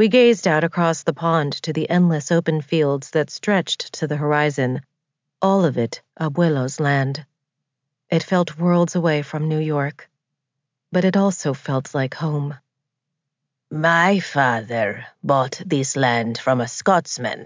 We gazed out across the pond to the endless open fields that stretched to the horizon, all of it Abuelo's land. It felt worlds away from New York, but it also felt like home. My father bought this land from a Scotsman,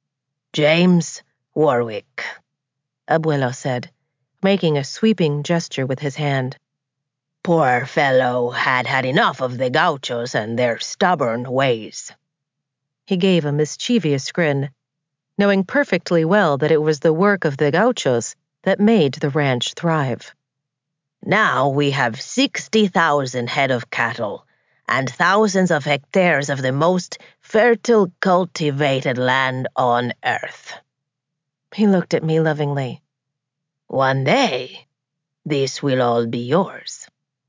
James Warwick, Abuelo said, making a sweeping gesture with his hand. Poor fellow had had enough of the gauchos and their stubborn ways. He gave a mischievous grin, knowing perfectly well that it was the work of the gauchos that made the ranch thrive. Now we have 60,000 head of cattle and thousands of hectares of the most fertile cultivated land on earth. He looked at me lovingly. One day, this will all be yours.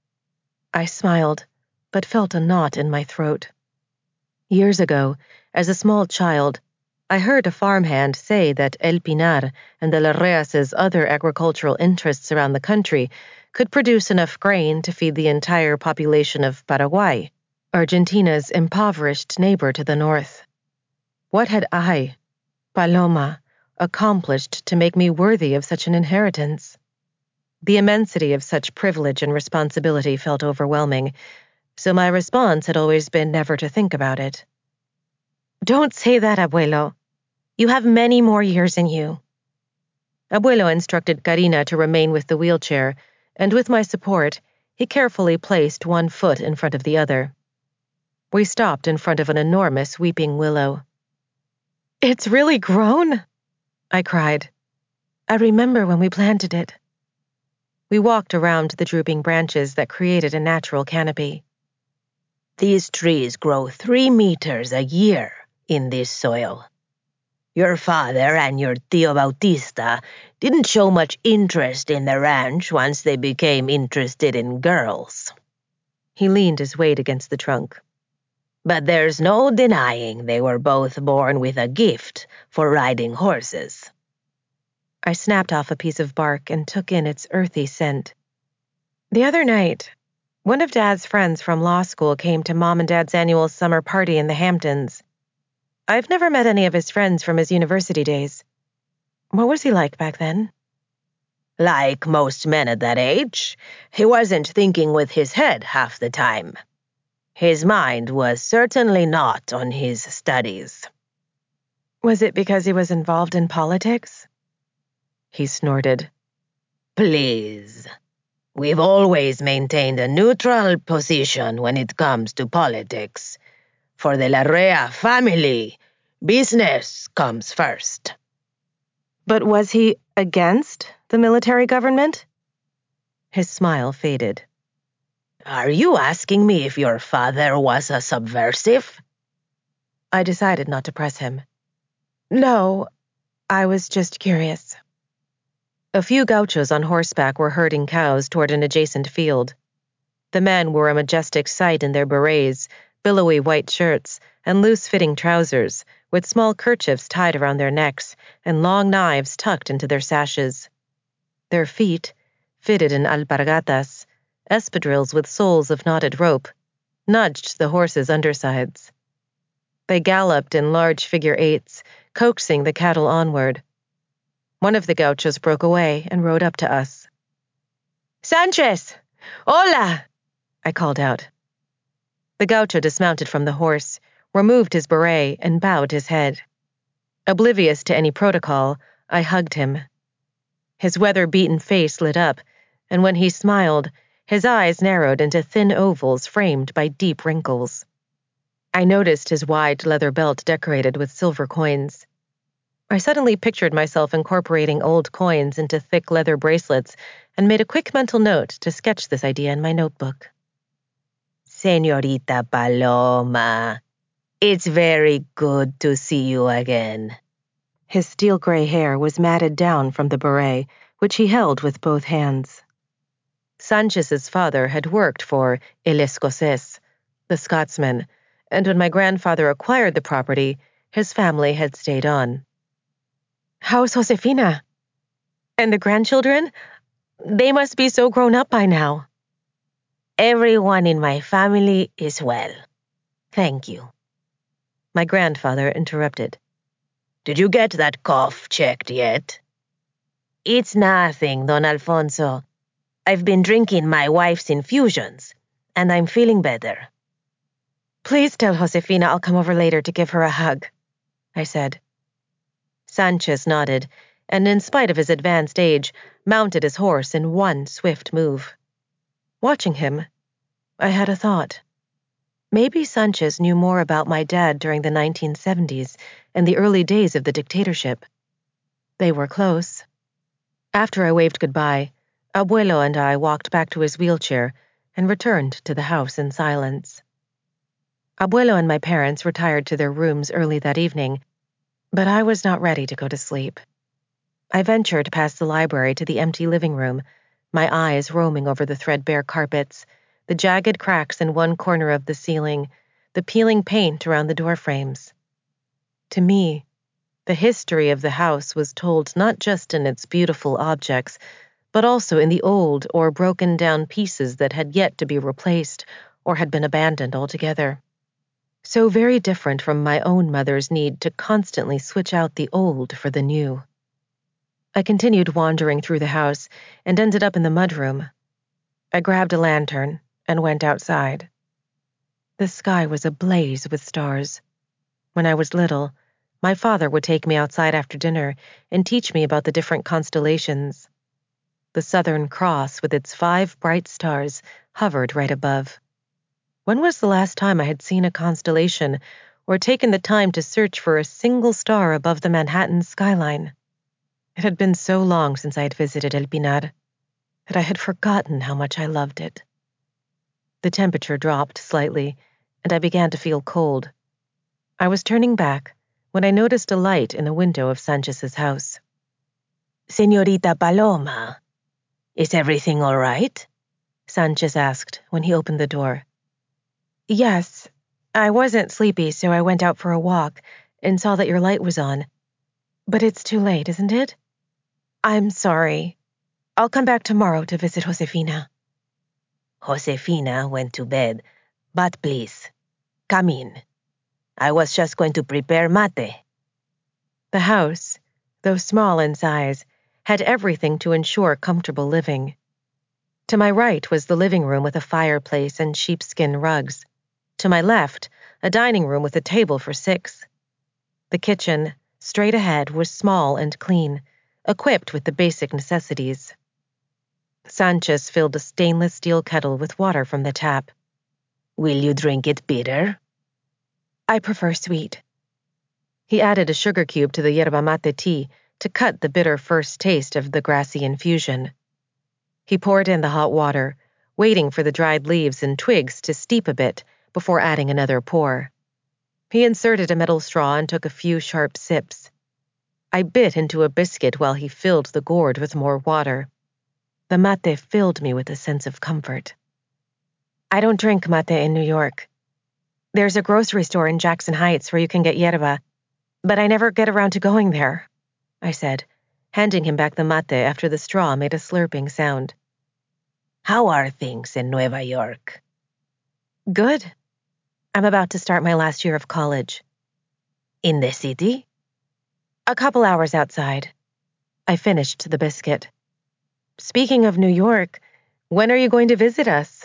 I smiled, but felt a knot in my throat. Years ago, as a small child, I heard a farmhand say that El Pinar and the Larreas' other agricultural interests around the country could produce enough grain to feed the entire population of Paraguay, Argentina's impoverished neighbor to the north. What had I, Paloma, accomplished to make me worthy of such an inheritance? The immensity of such privilege and responsibility felt overwhelming, so my response had always been never to think about it. Don't say that, Abuelo. You have many more years in you. Abuelo instructed Karina to remain with the wheelchair, and with my support, he carefully placed one foot in front of the other. We stopped in front of an enormous weeping willow. It's really grown, I cried. I remember when we planted it. We walked around the drooping branches that created a natural canopy. These trees grow 3 meters a year in this soil. Your father and your Tío Bautista didn't show much interest in the ranch once they became interested in girls. He leaned his weight against the trunk. But there's no denying they were both born with a gift for riding horses. I snapped off a piece of bark and took in its earthy scent. The other night, one of Dad's friends from law school came to Mom and Dad's annual summer party in the Hamptons. I've never met any of his friends from his university days. What was he like back then? Like most men at that age, he wasn't thinking with his head half the time. His mind was certainly not on his studies. Was it because he was involved in politics? He snorted. Please. We've always maintained a neutral position when it comes to politics. For the Larrea family, business comes first. But was he against the military government? His smile faded. Are you asking me if your father was a subversive? I decided not to press him. No, I was just curious. A few gauchos on horseback were herding cows toward an adjacent field. The men were a majestic sight in their berets, billowy white shirts, and loose-fitting trousers, with small kerchiefs tied around their necks and long knives tucked into their sashes. Their feet, fitted in alpargatas, espadrilles with soles of knotted rope, nudged the horses' undersides. They galloped in large figure eights, coaxing the cattle onward. One of the gauchos broke away and rode up to us. Sanchez! Hola! I called out. The gaucho dismounted from the horse, removed his beret, and bowed his head. Oblivious to any protocol, I hugged him. His weather-beaten face lit up, and when he smiled, his eyes narrowed into thin ovals framed by deep wrinkles. I noticed his wide leather belt decorated with silver coins. I suddenly pictured myself incorporating old coins into thick leather bracelets and made a quick mental note to sketch this idea in my notebook. Señorita Paloma, it's very good to see you again. His steel-gray hair was matted down from the beret, which he held with both hands. Sanchez's father had worked for El Escocés, the Scotsman, and when my grandfather acquired the property, his family had stayed on. How's Josefina? And the grandchildren? They must be so grown up by now. Everyone in my family is well. Thank you. My grandfather interrupted. Did you get that cough checked yet? It's nothing, Don Alfonso. I've been drinking my wife's infusions, and I'm feeling better. Please tell Josefina I'll come over later to give her a hug, I said. Sanchez nodded, and in spite of his advanced age, mounted his horse in one swift move. Watching him, I had a thought. Maybe Sanchez knew more about my dad during the 1970s and the early days of the dictatorship. They were close. After I waved goodbye, Abuelo and I walked back to his wheelchair and returned to the house in silence. Abuelo and my parents retired to their rooms early that evening, but I was not ready to go to sleep. I ventured past the library to the empty living room, my eyes roaming over the threadbare carpets, the jagged cracks in one corner of the ceiling, the peeling paint around the door frames. To me, the history of the house was told not just in its beautiful objects, but also in the old or broken-down pieces that had yet to be replaced or had been abandoned altogether. So very different from my own mother's need to constantly switch out the old for the new. I continued wandering through the house and ended up in the mudroom. I grabbed a lantern and went outside. The sky was ablaze with stars. When I was little, my father would take me outside after dinner and teach me about the different constellations. The Southern Cross, with its 5 bright stars, hovered right above. When was the last time I had seen a constellation or taken the time to search for a single star above the Manhattan skyline? It had been so long since I had visited El Pinar that I had forgotten how much I loved it. The temperature dropped slightly, and I began to feel cold. I was turning back when I noticed a light in a window of Sanchez's house. Señorita Paloma, is everything all right? Sanchez asked when he opened the door. Yes, I wasn't sleepy, so I went out for a walk and saw that your light was on. But it's too late, isn't it? I'm sorry. I'll come back tomorrow to visit Josefina. Josefina went to bed, but please, come in. I was just going to prepare mate. The house, though small in size, had everything to ensure comfortable living. To my right was the living room with a fireplace and sheepskin rugs. To my left, a dining room with a table for 6. The kitchen, straight ahead, was small and clean, equipped with the basic necessities. Sanchez filled a stainless steel kettle with water from the tap. Will you drink it bitter? I prefer sweet. He added a sugar cube to the yerba mate tea to cut the bitter first taste of the grassy infusion. He poured in the hot water, waiting for the dried leaves and twigs to steep a bit before adding another pour. He inserted a metal straw and took a few sharp sips. I bit into a biscuit while he filled the gourd with more water. The mate filled me with a sense of comfort. I don't drink mate in New York. There's a grocery store in Jackson Heights where you can get yerba, but I never get around to going there, I said, handing him back the mate after the straw made a slurping sound. How are things in Nueva York? Good. I'm about to start my last year of college. In the city? A couple hours outside. I finished the biscuit. Speaking of New York, when are you going to visit us?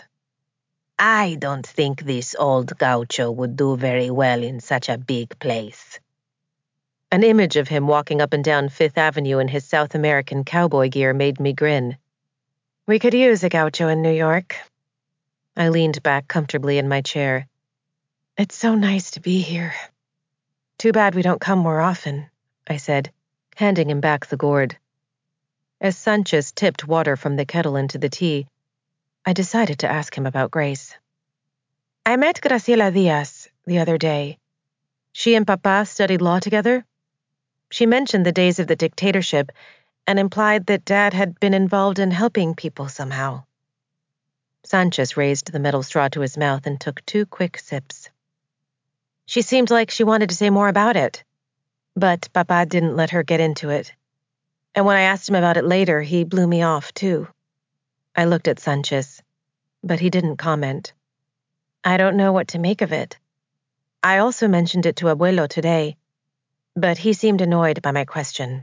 I don't think this old gaucho would do very well in such a big place. An image of him walking up and down Fifth Avenue in his South American cowboy gear made me grin. We could use a gaucho in New York. I leaned back comfortably in my chair. It's so nice to be here. Too bad we don't come more often, I said, handing him back the gourd. As Sanchez tipped water from the kettle into the tea, I decided to ask him about Grace. I met Graciela Diaz the other day. She and Papa studied law together. She mentioned the days of the dictatorship and implied that Dad had been involved in helping people somehow. Sanchez raised the metal straw to his mouth and took 2 quick sips. She seemed like she wanted to say more about it, but Papa didn't let her get into it. And when I asked him about it later, he blew me off, too. I looked at Sanchez, but he didn't comment. I don't know what to make of it. I also mentioned it to Abuelo today, but he seemed annoyed by my question.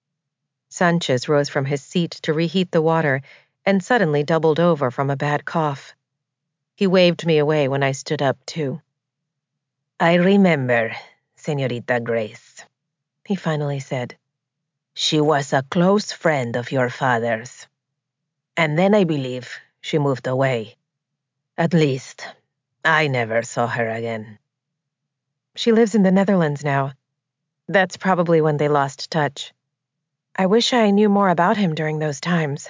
Sanchez rose from his seat to reheat the water and suddenly doubled over from a bad cough. He waved me away when I stood up, too. I remember, Señorita Grace, he finally said. She was a close friend of your father's. And then I believe she moved away. At least, I never saw her again. She lives in the Netherlands now. That's probably when they lost touch. I wish I knew more about him during those times.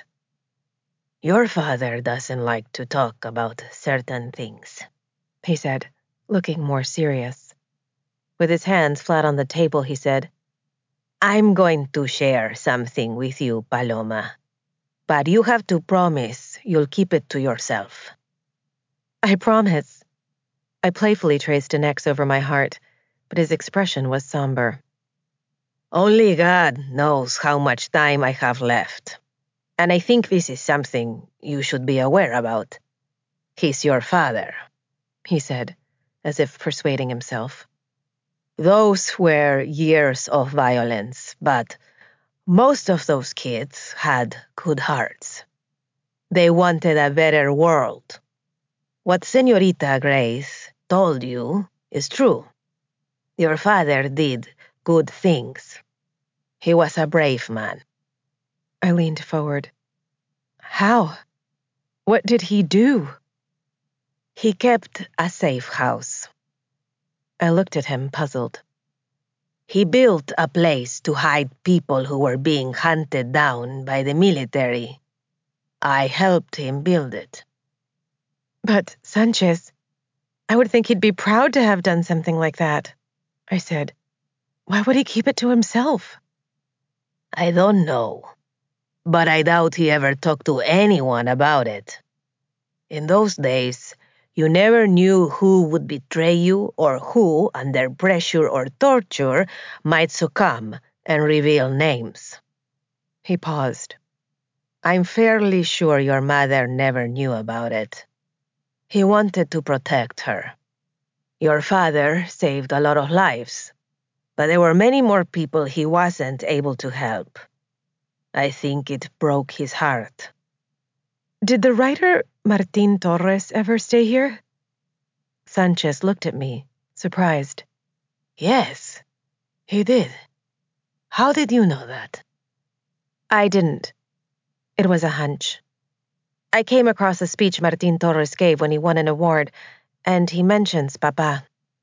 Your father doesn't like to talk about certain things, he said, looking more serious. With his hands flat on the table, he said, I'm going to share something with you, Paloma. But you have to promise you'll keep it to yourself. I promise. I playfully traced an X over my heart, but his expression was somber. Only God knows how much time I have left. And I think this is something you should be aware about. He's your father, he said, as if persuading himself. Those were years of violence, but most of those kids had good hearts. They wanted a better world. What Señorita Grace told you is true. Your father did good things. He was a brave man. I leaned forward. How? What did he do? He kept a safe house. I looked at him, puzzled. He built a place to hide people who were being hunted down by the military. I helped him build it. But, Sanchez, I would think he'd be proud to have done something like that, I said. Why would he keep it to himself? I don't know, but I doubt he ever talked to anyone about it. In those days, you never knew who would betray you or who, under pressure or torture, might succumb and reveal names. He paused. I'm fairly sure your mother never knew about it. He wanted to protect her. Your father saved a lot of lives, but there were many more people he wasn't able to help. I think it broke his heart. Did the writer Martín Torres ever stay here? Sanchez looked at me, surprised. Yes, he did. How did you know that? I didn't. It was a hunch. I came across a speech Martín Torres gave when he won an award, and he mentions Papa.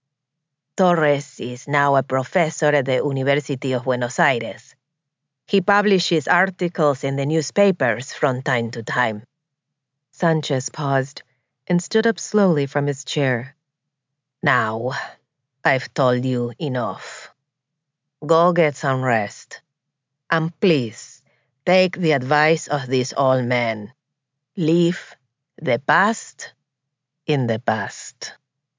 Torres is now a professor at the University of Buenos Aires. He publishes articles in the newspapers from time to time. Sanchez paused and stood up slowly from his chair. Now, I've told you enough. Go get some rest. And please, take the advice of these old men. Leave the past in the past.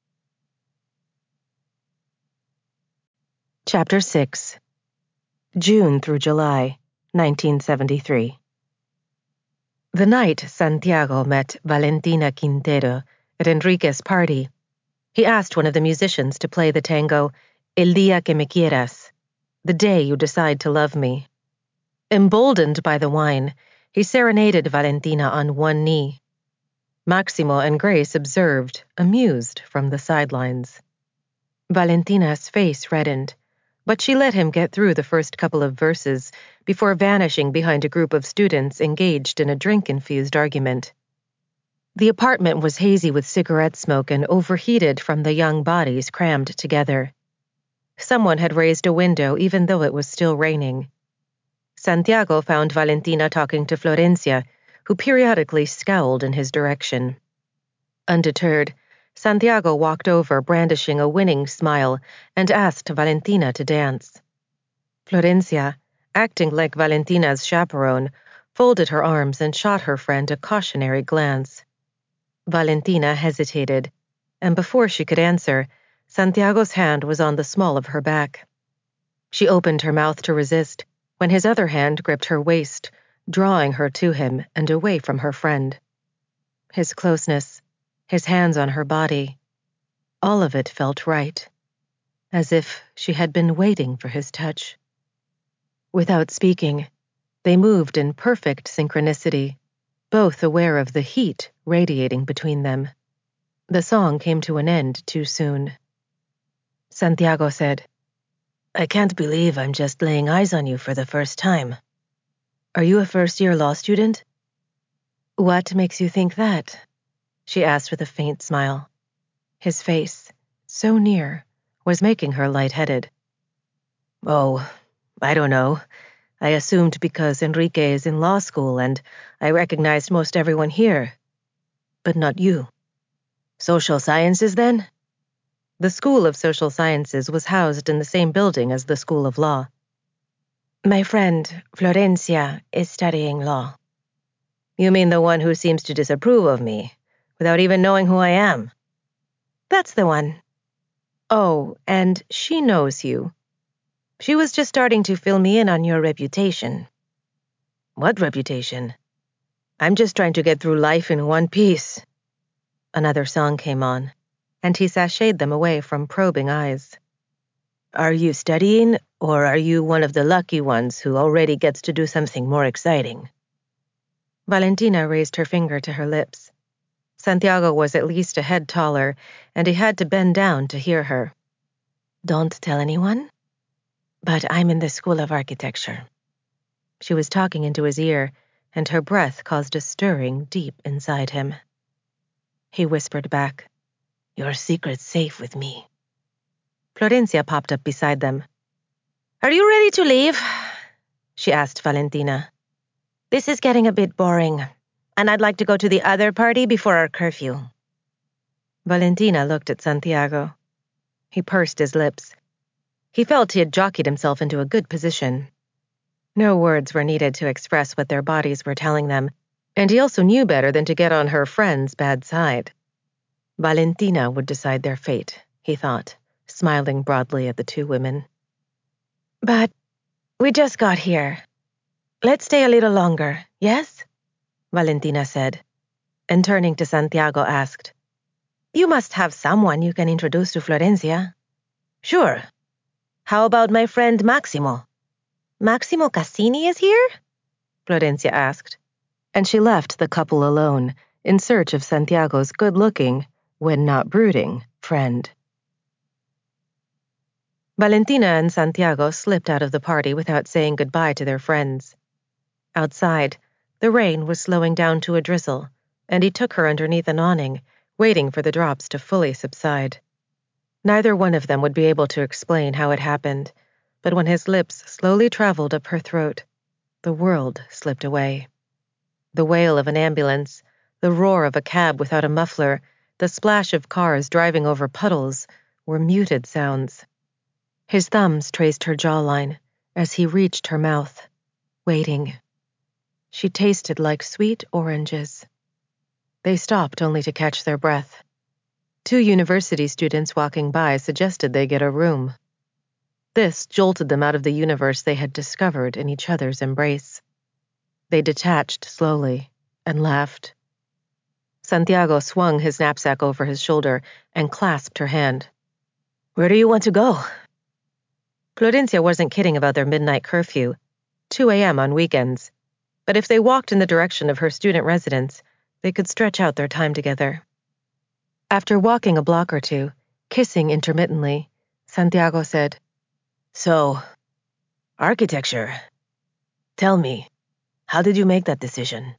Chapter 6. June through July, 1973. The night Santiago met Valentina Quintero at Enrique's party, he asked one of the musicians to play the tango El Día que Me Quieras, the day you decide to love me. Emboldened by the wine, he serenaded Valentina on one knee. Maximo and Grace observed, amused, from the sidelines. Valentina's face reddened, but she let him get through the first couple of verses before vanishing behind a group of students engaged in a drink-infused argument. The apartment was hazy with cigarette smoke and overheated from the young bodies crammed together. Someone had raised a window even though it was still raining. Santiago found Valentina talking to Florencia, who periodically scowled in his direction. Undeterred, Santiago walked over brandishing a winning smile and asked Valentina to dance. Florencia, acting like Valentina's chaperone, folded her arms and shot her friend a cautionary glance. Valentina hesitated, and before she could answer, Santiago's hand was on the small of her back. She opened her mouth to resist when his other hand gripped her waist, drawing her to him and away from her friend. His closeness, his hands on her body, all of it felt right. as if she had been waiting for his touch. Without speaking, they moved in perfect synchronicity, both aware of the heat radiating between them. The song came to an end too soon. Santiago said, "I can't believe I'm just laying eyes on you for the first time. Are you a first-year law student?" "What makes you think that?" she asked with a faint smile. His face, so near, was making her lightheaded. "Oh, I don't know. I assumed because Enrique is in law school and I recognized most everyone here. But not you." "Social sciences, then?" The School of Social Sciences was housed in the same building as the School of Law. "My friend, Florencia, is studying law." "You mean the one who seems to disapprove of me, without even knowing who I am?" "That's the one." "Oh, and she knows you. She was just starting to fill me in on your reputation." "What reputation?" "I'm just trying to get through life in one piece." Another song came on, and he sashayed them away from probing eyes. "Are you studying, or are you one of the lucky ones who already gets to do something more exciting?" Valentina raised her finger to her lips. Santiago was at least a head taller, and he had to bend down to hear her. "Don't tell anyone? But I'm in the School of Architecture." She was talking into his ear, and her breath caused a stirring deep inside him. He whispered back, "Your secret's safe with me." Florencia popped up beside them. "Are you ready to leave?" she asked Valentina. "This is getting a bit boring, and I'd like to go to the other party before our curfew." Valentina looked at Santiago. He pursed his lips. He felt he had jockeyed himself into a good position. No words were needed to express what their bodies were telling them, and he also knew better than to get on her friend's bad side. Valentina would decide their fate, he thought, smiling broadly at the two women. "But we just got here. Let's stay a little longer, yes?" Valentina said, and turning to Santiago asked, "You must have someone you can introduce to Florencia." "Sure. How about my friend Maximo?" "Maximo Cassini is here?" Florencia asked, and she left the couple alone in search of Santiago's good-looking, when not brooding, friend. Valentina and Santiago slipped out of the party without saying goodbye to their friends. Outside, the rain was slowing down to a drizzle, and he took her underneath an awning, waiting for the drops to fully subside. Neither one of them would be able to explain how it happened, but when his lips slowly traveled up her throat, the world slipped away. The wail of an ambulance, the roar of a cab without a muffler, the splash of cars driving over puddles were muted sounds. His thumbs traced her jawline as he reached her mouth, waiting. She tasted like sweet oranges. They stopped only to catch their breath. Two university students walking by suggested they get a room. This jolted them out of the universe they had discovered in each other's embrace. They detached slowly and laughed. Santiago swung his knapsack over his shoulder and clasped her hand. "Where do you want to go?" Florencia wasn't kidding about their midnight curfew, 2 a.m. on weekends, but if they walked in the direction of her student residence, they could stretch out their time together. After walking a block or two, kissing intermittently, Santiago said, "So, architecture. Tell me, how did you make that decision?"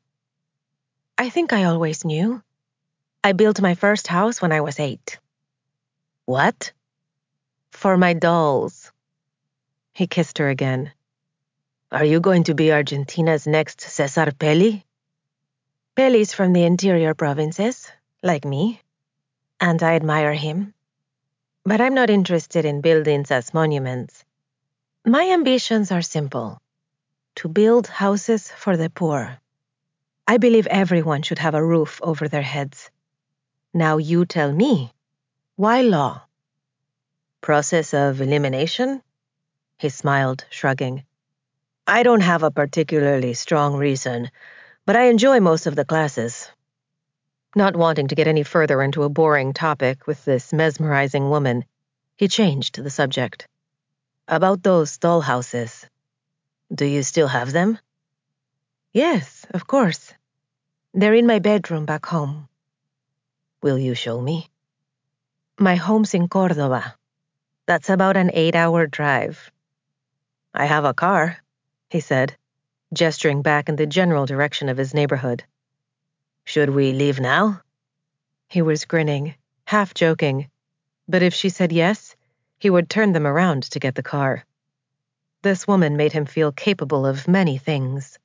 "I think I always knew. I built my first house when I was 8. "What?" "For my dolls." He kissed her again. "Are you going to be Argentina's next Cesar Pelli?" "Pelli's from the interior provinces, like me, and I admire him. But I'm not interested in buildings as monuments. My ambitions are simple: to build houses for the poor. I believe everyone should have a roof over their heads. Now you tell me, why law?" "Process of elimination?" He smiled, shrugging. "I don't have a particularly strong reason, but I enjoy most of the classes." Not wanting to get any further into a boring topic with this mesmerizing woman, He changed the subject. About those doll houses. Do you still have them? Yes, of course. They're in my bedroom back home. Will you show me? My home's in Córdoba. That's about an 8-hour drive. I have a car, he said, gesturing back in the general direction of his neighborhood. Should we leave now? He was grinning, half joking, but if she said yes, he would turn them around to get the car. This woman made him feel capable of many things.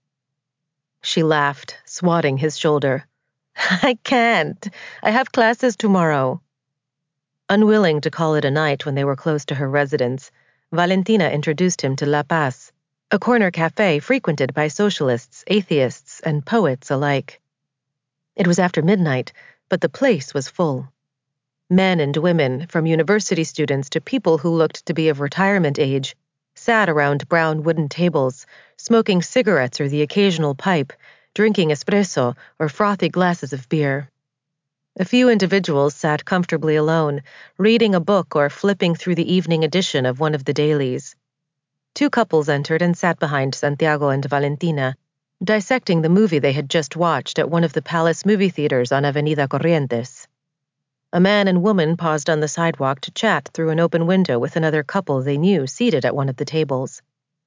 She laughed, swatting his shoulder. I can't. I have classes tomorrow. Unwilling to call it a night when they were close to her residence, Valentina introduced him to La Paz, a corner cafe frequented by socialists, atheists, and poets alike. It was after midnight, but the place was full. Men and women, from university students to people who looked to be of retirement age, sat around brown wooden tables, smoking cigarettes or the occasional pipe, drinking espresso or frothy glasses of beer. A few individuals sat comfortably alone, reading a book or flipping through the evening edition of one of the dailies. 2 couples entered and sat behind Santiago and Valentina, dissecting the movie they had just watched at one of the Palace movie theaters on Avenida Corrientes. A man and woman paused on the sidewalk to chat through an open window with another couple they knew seated at one of the tables.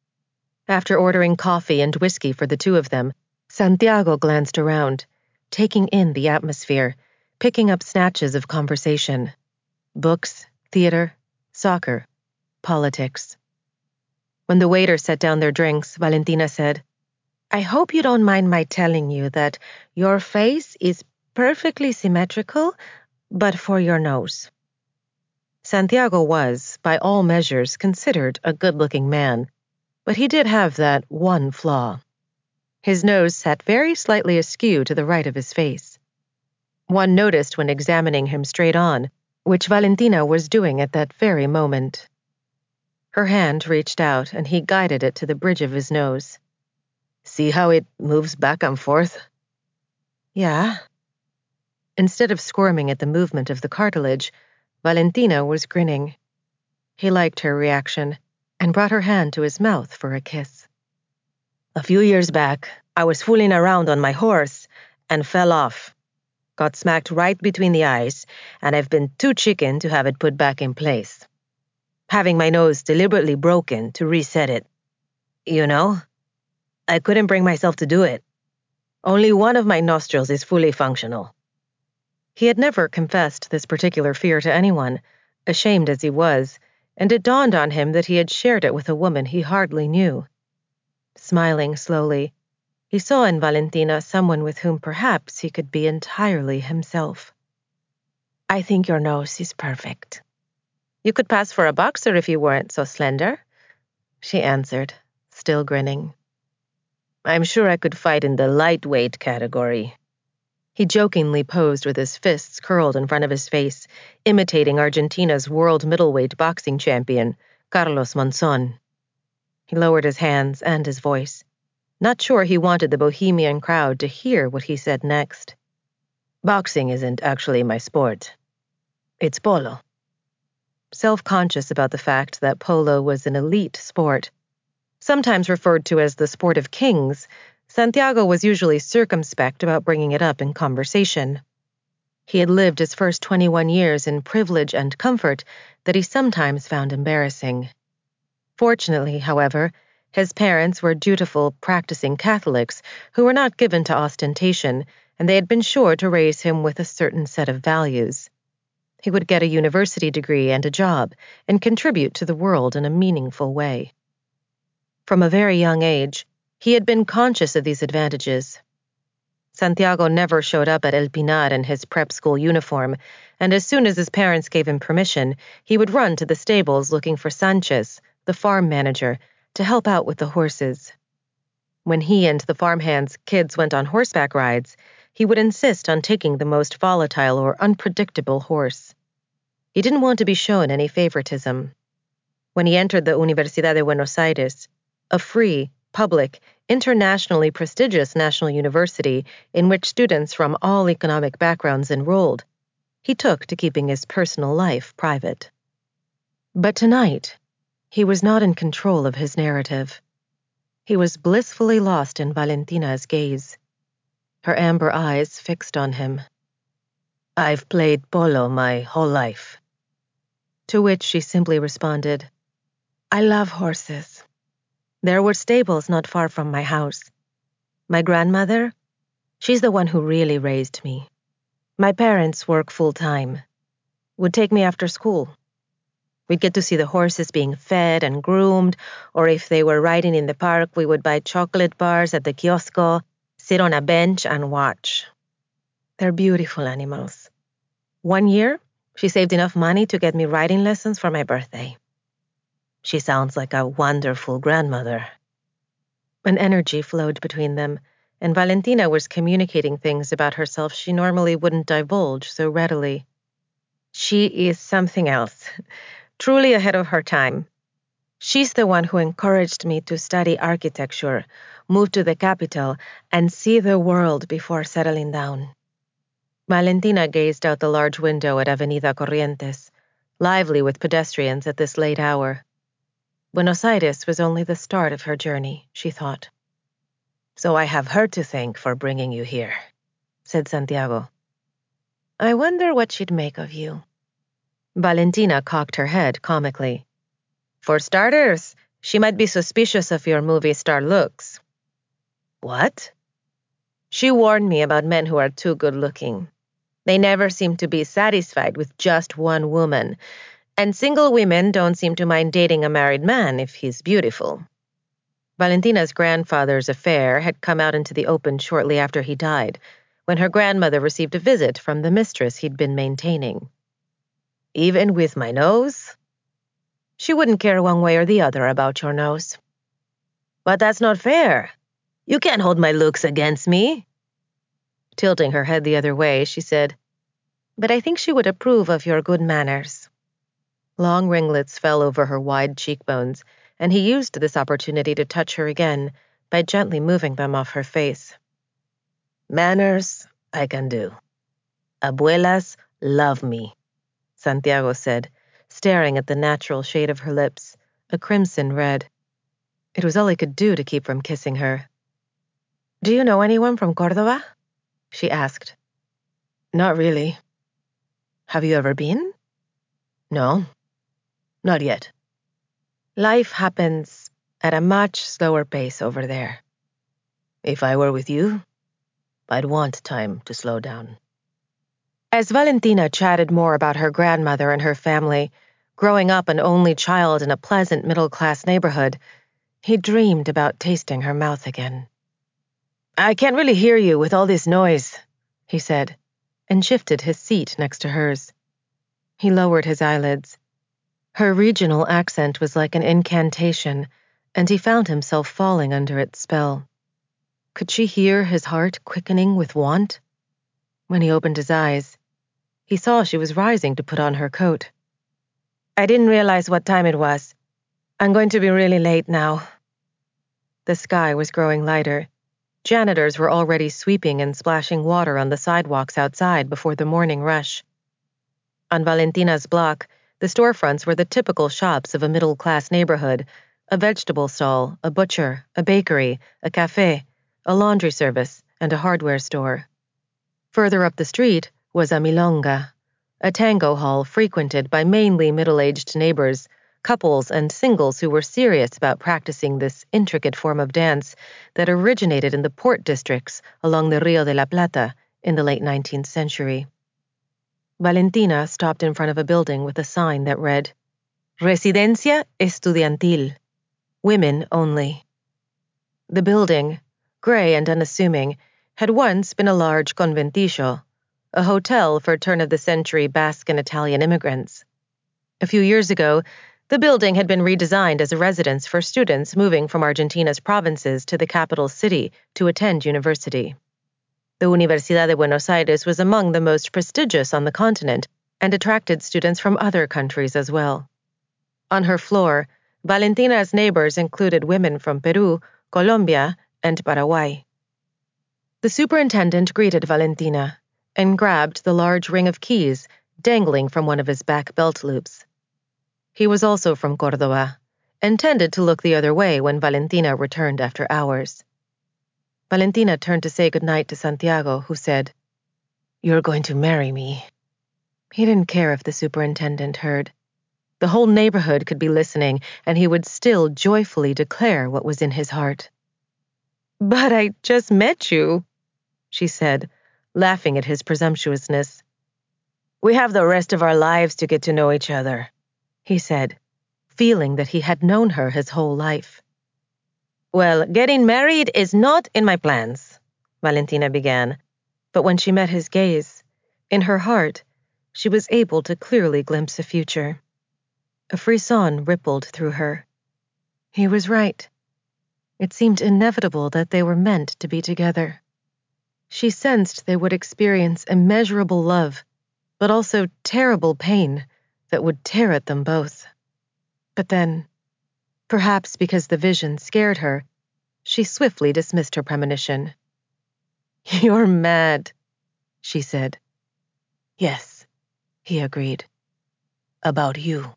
After ordering coffee and whiskey for the 2 of them, Santiago glanced around, taking in the atmosphere, picking up snatches of conversation. Books, theater, soccer, politics. When the waiter set down their drinks, Valentina said, I hope you don't mind my telling you that your face is perfectly symmetrical, but for your nose. Santiago was, by all measures, considered a good-looking man, but he did have that one flaw. His nose sat very slightly askew to the right of his face. One noticed when examining him straight on, which Valentina was doing at that very moment. Her hand reached out and he guided it to the bridge of his nose. See how it moves back and forth? Yeah. Instead of squirming at the movement of the cartilage, Valentina was grinning. He liked her reaction and brought her hand to his mouth for a kiss. A few years back, I was fooling around on my horse and fell off. Got smacked right between the eyes, and I've been too chicken to have it put back in place. Having my nose deliberately broken to reset it. You know? I couldn't bring myself to do it. Only one of my nostrils is fully functional. He had never confessed this particular fear to anyone, ashamed as he was, and it dawned on him that he had shared it with a woman he hardly knew. Smiling slowly, he saw in Valentina someone with whom perhaps he could be entirely himself. I think your nose is perfect. You could pass for a boxer if you weren't so slender, she answered, still grinning. I'm sure I could fight in the lightweight category. He jokingly posed with his fists curled in front of his face, imitating Argentina's world middleweight boxing champion, Carlos Monzon. He lowered his hands and his voice, not sure he wanted the bohemian crowd to hear what he said next. Boxing isn't actually my sport. It's polo. Self-conscious about the fact that polo was an elite sport, sometimes referred to as the sport of kings, Santiago was usually circumspect about bringing it up in conversation. He had lived his first 21 years in privilege and comfort that he sometimes found embarrassing. Fortunately, however, his parents were dutiful, practicing Catholics who were not given to ostentation, and they had been sure to raise him with a certain set of values. He would get a university degree and a job, and contribute to the world in a meaningful way. From a very young age, he had been conscious of these advantages. Santiago never showed up at El Pinar in his prep school uniform, and as soon as his parents gave him permission, he would run to the stables looking for Sanchez, the farm manager, to help out with the horses. When he and the farmhands' kids went on horseback rides, he would insist on taking the most volatile or unpredictable horse. He didn't want to be shown any favoritism. When he entered the Universidad de Buenos Aires, a free, public, internationally prestigious national university in which students from all economic backgrounds enrolled, he took to keeping his personal life private. But tonight, he was not in control of his narrative. He was blissfully lost in Valentina's gaze, her amber eyes fixed on him. "I've played polo my whole life." To which she simply responded, "I love horses. There were stables not far from my house. My grandmother, she's the one who really raised me. My parents work full-time. Would take me after school. We'd get to see the horses being fed and groomed, or if they were riding in the park, we would buy chocolate bars at the kiosco, sit on a bench and watch. They're beautiful animals. One year, she saved enough money to get me riding lessons for my birthday. She sounds like a wonderful grandmother." An energy flowed between them, and Valentina was communicating things about herself she normally wouldn't divulge so readily. She is something else, truly ahead of her time. She's the one who encouraged me to study architecture, move to the capital, and see the world before settling down. Valentina gazed out the large window at Avenida Corrientes, lively with pedestrians at this late hour. Buenos Aires was only the start of her journey, she thought. "So I have her to thank for bringing you here," said Santiago. "I wonder what she'd make of you." Valentina cocked her head comically. "For starters, she might be suspicious of your movie star looks." "What?" "She warned me about men who are too good-looking. They never seem to be satisfied with just one woman, and single women don't seem to mind dating a married man if he's beautiful." Valentina's grandfather's affair had come out into the open shortly after he died, when her grandmother received a visit from the mistress he'd been maintaining. "Even with my nose?" "She wouldn't care one way or the other about your nose." "But that's not fair. You can't hold my looks against me." Tilting her head the other way, she said, "But I think she would approve of your good manners." Long ringlets fell over her wide cheekbones, and he used this opportunity to touch her again by gently moving them off her face. "Manners, I can do. Abuelas love me," Santiago said, staring at the natural shade of her lips, a crimson red. It was all he could do to keep from kissing her. "Do you know anyone from Córdoba?" she asked. "Not really." "Have you ever been?" "No, not yet. Life happens at a much slower pace over there. If I were with you, I'd want time to slow down." As Valentina chatted more about her grandmother and her family, growing up an only child in a pleasant middle-class neighborhood, he dreamed about tasting her mouth again. "I can't really hear you with all this noise," he said, and shifted his seat next to hers. He lowered his eyelids. Her regional accent was like an incantation, and he found himself falling under its spell. Could she hear his heart quickening with want? When he opened his eyes, he saw she was rising to put on her coat. "I didn't realize what time it was. I'm going to be really late now." The sky was growing lighter. Janitors were already sweeping and splashing water on the sidewalks outside before the morning rush. On Valentina's block, the storefronts were the typical shops of a middle-class neighborhood: a vegetable stall, a butcher, a bakery, a cafe, a laundry service, and a hardware store. Further up the street was a milonga, a tango hall frequented by mainly middle-aged neighbors, couples and singles who were serious about practicing this intricate form of dance that originated in the port districts along the Rio de la Plata in the late 19th century. Valentina stopped in front of a building with a sign that read, "Residencia Estudiantil, Women Only." The building, gray and unassuming, had once been a large conventillo, a hotel for turn-of-the-century Basque and Italian immigrants. A few years ago, the building had been redesigned as a residence for students moving from Argentina's provinces to the capital city to attend university. The Universidad de Buenos Aires was among the most prestigious on the continent and attracted students from other countries as well. On her floor, Valentina's neighbors included women from Peru, Colombia, and Paraguay. The superintendent greeted Valentina and grabbed the large ring of keys dangling from one of his back belt loops. He was also from Córdoba, and tended to look the other way when Valentina returned after hours. Valentina turned to say goodnight to Santiago, who said, "You're going to marry me." He didn't care if the superintendent heard. The whole neighborhood could be listening, and he would still joyfully declare what was in his heart. "But I just met you," she said, laughing at his presumptuousness. "We have the rest of our lives to get to know each other," he said, feeling that he had known her his whole life. "Well, getting married is not in my plans," Valentina began, but when she met his gaze, in her heart, she was able to clearly glimpse a future. A frisson rippled through her. He was right. It seemed inevitable that they were meant to be together. She sensed they would experience immeasurable love, but also terrible pain that would tear at them both. But then, perhaps because the vision scared her, she swiftly dismissed her premonition. "You're mad," she said. "Yes," he agreed. "About you."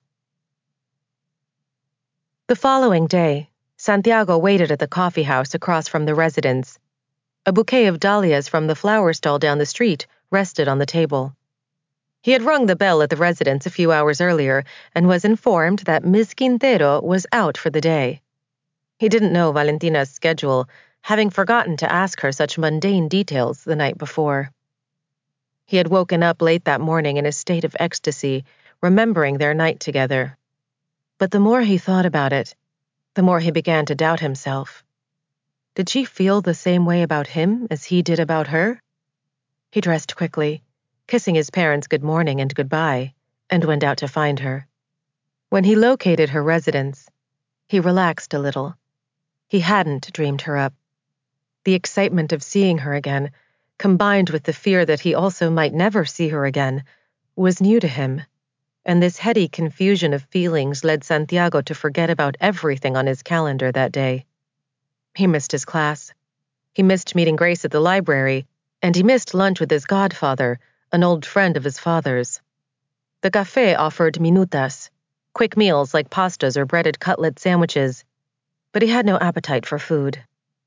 The following day, Santiago waited at the coffee house across from the residence. A bouquet of dahlias from the flower stall down the street rested on the table. He had rung the bell at the residence a few hours earlier and was informed that Miss Quintero was out for the day. He didn't know Valentina's schedule, having forgotten to ask her such mundane details the night before. He had woken up late that morning in a state of ecstasy, remembering their night together. But the more he thought about it, the more he began to doubt himself. Did she feel the same way about him as he did about her? He dressed quickly, kissing his parents good morning and goodbye, and went out to find her. When he located her residence, he relaxed a little. He hadn't dreamed her up. The excitement of seeing her again, combined with the fear that he also might never see her again, was new to him, and this heady confusion of feelings led Santiago to forget about everything on his calendar that day. He missed his class. He missed meeting Grace at the library, and he missed lunch with his godfather, an old friend of his father's. The café offered minutas, quick meals like pastas or breaded cutlet sandwiches, but he had no appetite for food.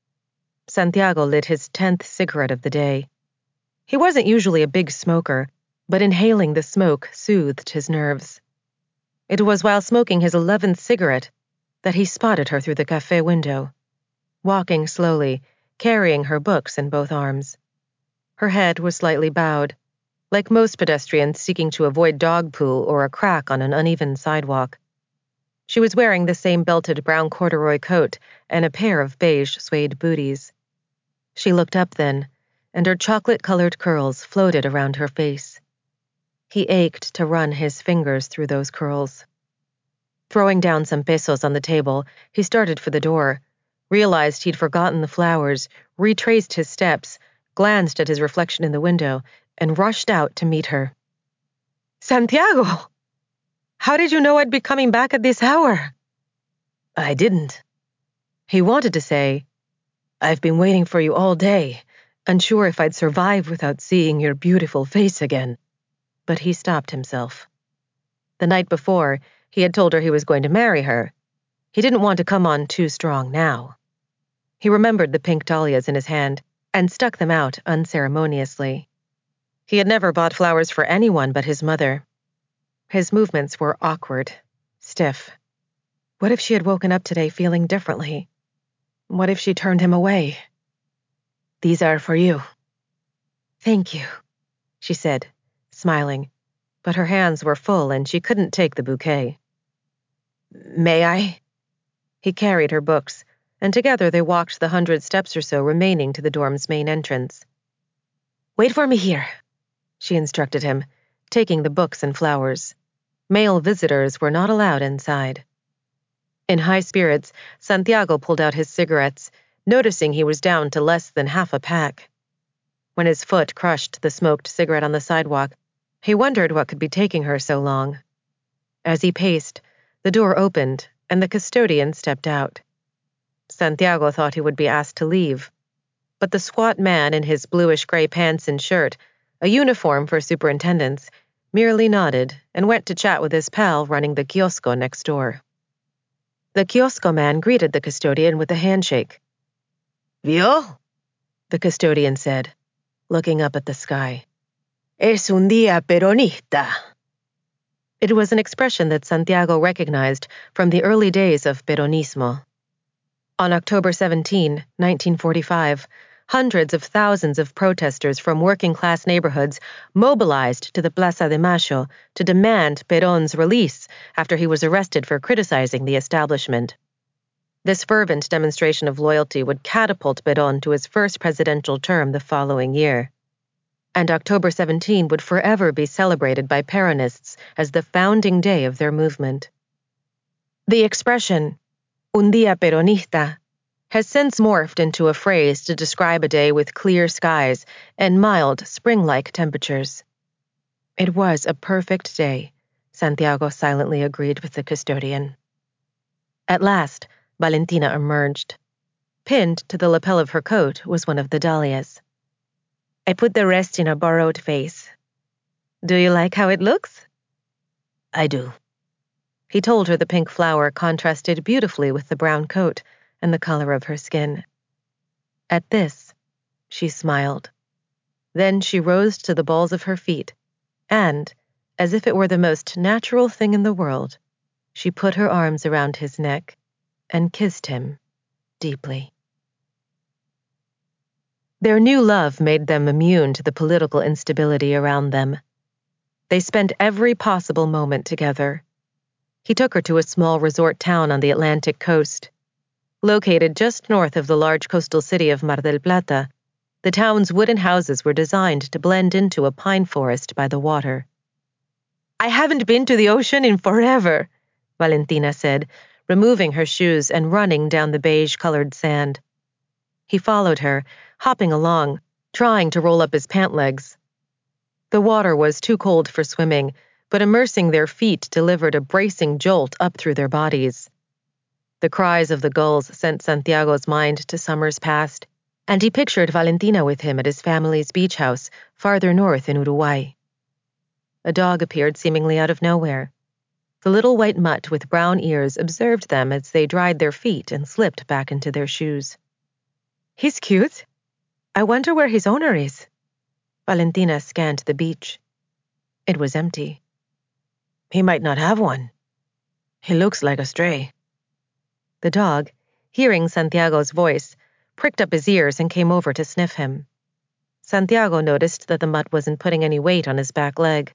Santiago lit his 10th cigarette of the day. He wasn't usually a big smoker, but inhaling the smoke soothed his nerves. It was while smoking his 11th cigarette that he spotted her through the café window, walking slowly, carrying her books in both arms. Her head was slightly bowed, like most pedestrians seeking to avoid dog poo or a crack on an uneven sidewalk. She was wearing the same belted brown corduroy coat and a pair of beige suede booties. She looked up then, and her chocolate-colored curls floated around her face. He ached to run his fingers through those curls. Throwing down some pesos on the table, he started for the door, realized he'd forgotten the flowers, retraced his steps, glanced at his reflection in the window, and rushed out to meet her. "Santiago! How did you know I'd be coming back at this hour?" "I didn't." He wanted to say, "I've been waiting for you all day, unsure if I'd survive without seeing your beautiful face again." But he stopped himself. The night before, he had told her he was going to marry her. He didn't want to come on too strong now. He remembered the pink dahlias in his hand and stuck them out unceremoniously. He had never bought flowers for anyone but his mother. His movements were awkward, stiff. What if she had woken up today feeling differently? What if she turned him away? "These are for you." "Thank you," she said, smiling, but her hands were full and she couldn't take the bouquet. "May I?" He carried her books, and together they walked the 100 steps or so remaining to the dorm's main entrance. "Wait for me here," she instructed him, taking the books and flowers. Male visitors were not allowed inside. In high spirits, Santiago pulled out his cigarettes, noticing he was down to less than half a pack. When his foot crushed the smoked cigarette on the sidewalk, he wondered what could be taking her so long. As he paced, the door opened and the custodian stepped out. Santiago thought he would be asked to leave, but the squat man in his bluish-gray pants and shirt, a uniform for superintendents, merely nodded and went to chat with his pal running the kiosco next door. The kiosco man greeted the custodian with a handshake. ¿Vio? The custodian said, looking up at the sky. Es un día peronista. It was an expression that Santiago recognized from the early days of Peronismo. On October 17, 1945, hundreds of thousands of protesters from working-class neighborhoods mobilized to the Plaza de Mayo to demand Perón's release after he was arrested for criticizing the establishment. This fervent demonstration of loyalty would catapult Perón to his first presidential term the following year. And October 17 would forever be celebrated by Peronists as the founding day of their movement. The expression, un día peronista, has since morphed into a phrase to describe a day with clear skies and mild, spring-like temperatures. It was a perfect day, Santiago silently agreed with the custodian. At last, Valentina emerged. Pinned to the lapel of her coat was one of the dahlias. I put the rest in a borrowed vase. Do you like how it looks? I do. He told her the pink flower contrasted beautifully with the brown coat and the color of her skin. At this, she smiled. Then she rose to the balls of her feet, and, as if it were the most natural thing in the world, she put her arms around his neck and kissed him deeply. Their new love made them immune to the political instability around them. They spent every possible moment together. He took her to a small resort town on the Atlantic coast. Located just north of the large coastal city of Mar del Plata, the town's wooden houses were designed to blend into a pine forest by the water. I haven't been to the ocean in forever, Valentina said, removing her shoes and running down the beige-colored sand. He followed her, hopping along, trying to roll up his pant legs. The water was too cold for swimming, but immersing their feet delivered a bracing jolt up through their bodies. The cries of the gulls sent Santiago's mind to summers past, and he pictured Valentina with him at his family's beach house farther north in Uruguay. A dog appeared seemingly out of nowhere. The little white mutt with brown ears observed them as they dried their feet and slipped back into their shoes. He's cute. I wonder where his owner is. Valentina scanned the beach. It was empty. He might not have one. He looks like a stray. The dog, hearing Santiago's voice, pricked up his ears and came over to sniff him. Santiago noticed that the mutt wasn't putting any weight on his back leg.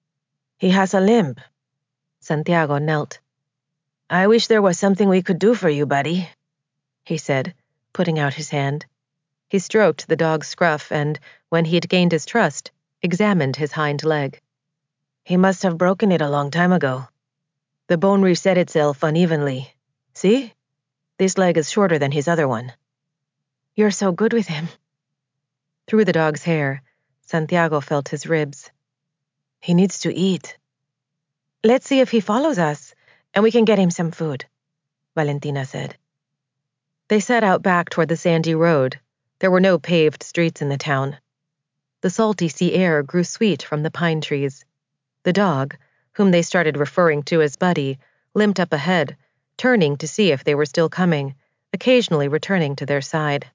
He has a limp. Santiago knelt. I wish there was something we could do for you, buddy, he said, putting out his hand. He stroked the dog's scruff and, when he had gained his trust, examined his hind leg. He must have broken it a long time ago. The bone reset itself unevenly. See? This leg is shorter than his other one. You're so good with him. Through the dog's hair, Santiago felt his ribs. He needs to eat. Let's see if he follows us, and we can get him some food, Valentina said. They set out back toward the sandy road. There were no paved streets in the town. The salty sea air grew sweet from the pine trees. The dog, whom they started referring to as Buddy, limped up ahead, turning to see if they were still coming, occasionally returning to their side.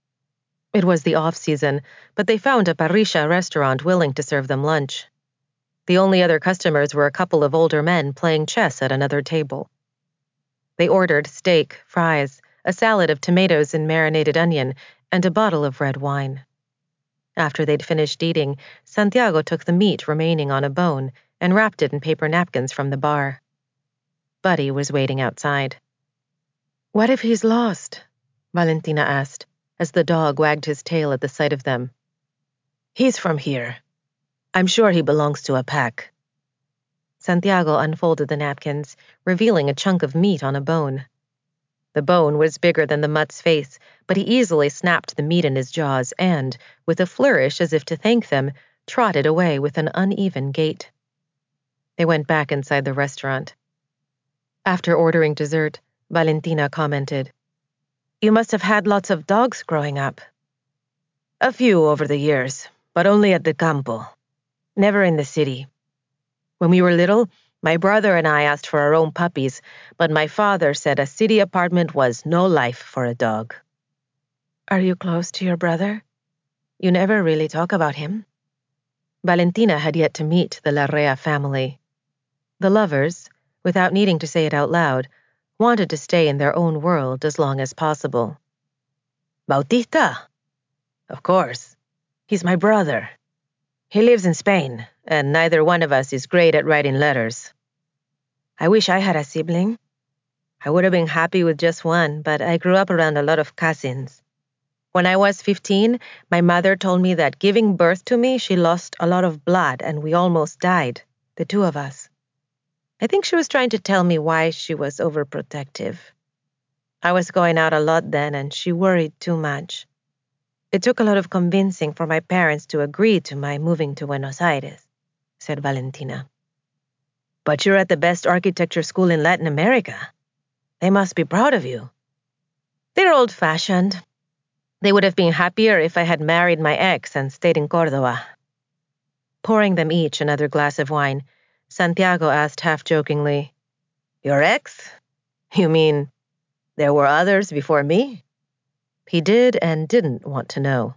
It was the off-season, but they found a parrilla restaurant willing to serve them lunch. The only other customers were a couple of older men playing chess at another table. They ordered steak, fries, a salad of tomatoes and marinated onion, and a bottle of red wine. After they'd finished eating, Santiago took the meat remaining on a bone and wrapped it in paper napkins from the bar. Buddy was waiting outside. What if he's lost? Valentina asked, as the dog wagged his tail at the sight of them. He's from here. I'm sure he belongs to a pack. Santiago unfolded the napkins, revealing a chunk of meat on a bone. The bone was bigger than the mutt's face, but he easily snapped the meat in his jaws and, with a flourish as if to thank them, trotted away with an uneven gait. They went back inside the restaurant. After ordering dessert, Valentina commented, You must have had lots of dogs growing up. A few over the years, but only at the campo. Never in the city. When we were little, my brother and I asked for our own puppies, but my father said a city apartment was no life for a dog. Are you close to your brother? You never really talk about him. Valentina had yet to meet the Larrea family. The lovers, without needing to say it out loud, wanted to stay in their own world as long as possible. Bautista? Of course. He's my brother. He lives in Spain, and neither one of us is great at writing letters. I wish I had a sibling. I would have been happy with just one, but I grew up around a lot of cousins. When I was 15, my mother told me that giving birth to me, she lost a lot of blood and we almost died, the two of us. I think she was trying to tell me why she was overprotective. I was going out a lot then and she worried too much. It took a lot of convincing for my parents to agree to my moving to Buenos Aires, said Valentina. But you're at the best architecture school in Latin America. They must be proud of you. They're old-fashioned. They would have been happier if I had married my ex and stayed in Córdoba. Pouring them each another glass of wine, Santiago asked half-jokingly, Your ex? You mean there were others before me? He did and didn't want to know.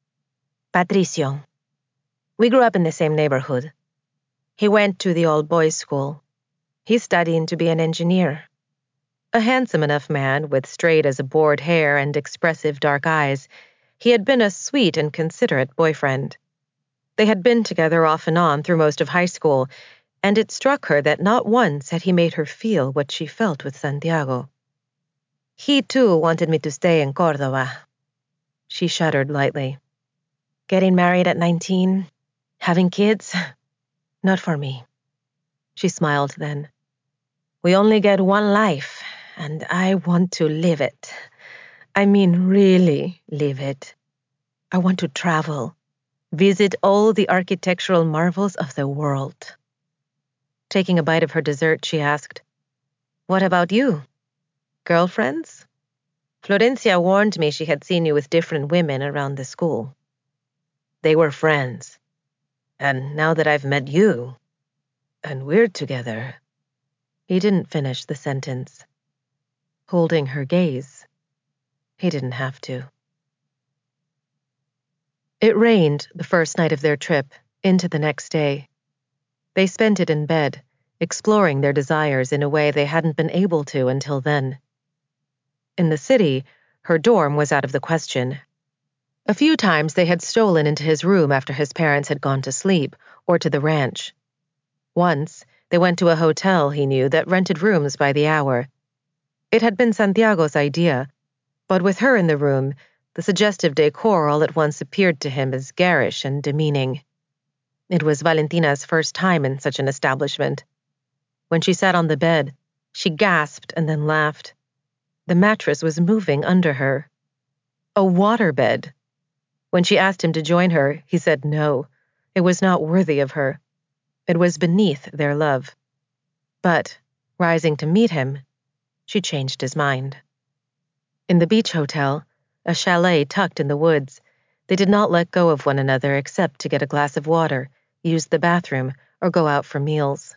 Patricio. We grew up in the same neighborhood. He went to the all-boys school. He's studying to be an engineer. A handsome enough man with straight as a board hair and expressive dark eyes, he had been a sweet and considerate boyfriend. They had been together off and on through most of high school, and it struck her that not once had he made her feel what she felt with Santiago. He, too, wanted me to stay in Córdoba. She shuddered lightly. Getting married at 19, having kids, not for me. She smiled then. We only get one life, and I want to live it. I mean, really live it. I want to travel, visit all the architectural marvels of the world. Taking a bite of her dessert, she asked, What about you? Girlfriends? Florencia warned me she had seen you with different women around the school. They were friends. And now that I've met you, and we're together. He didn't finish the sentence. Holding her gaze, he didn't have to. It rained the first night of their trip, into the next day. They spent it in bed, exploring their desires in a way they hadn't been able to until then. In the city, her dorm was out of the question. A few times they had stolen into his room after his parents had gone to sleep, or to the ranch. Once, they went to a hotel he knew that rented rooms by the hour. It had been Santiago's idea, but with her in the room, the suggestive decor all at once appeared to him as garish and demeaning. It was Valentina's first time in such an establishment. When she sat on the bed, she gasped and then laughed. The mattress was moving under her. A waterbed. When she asked him to join her, he said no. It was not worthy of her. It was beneath their love. But, rising to meet him, she changed his mind. In the beach hotel, a chalet tucked in the woods, they did not let go of one another except to get a glass of water, use the bathroom, or go out for meals.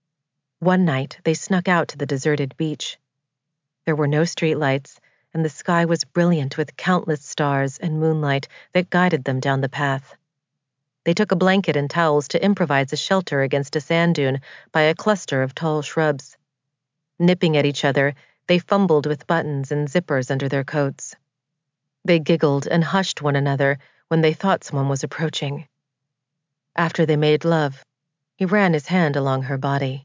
One night, they snuck out to the deserted beach. There were no streetlights, and the sky was brilliant with countless stars and moonlight that guided them down the path. They took a blanket and towels to improvise a shelter against a sand dune by a cluster of tall shrubs. Nipping at each other, they fumbled with buttons and zippers under their coats. They giggled and hushed one another when they thought someone was approaching. After they made love, he ran his hand along her body.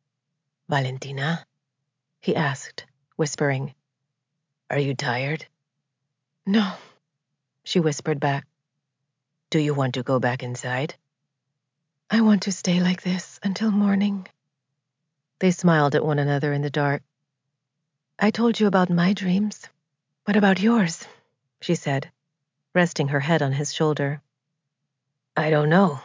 Valentina? He asked, whispering. Are you tired? No, she whispered back. Do you want to go back inside? I want to stay like this until morning. They smiled at one another in the dark. I told you about my dreams. What about yours? She said, resting her head on his shoulder. I don't know.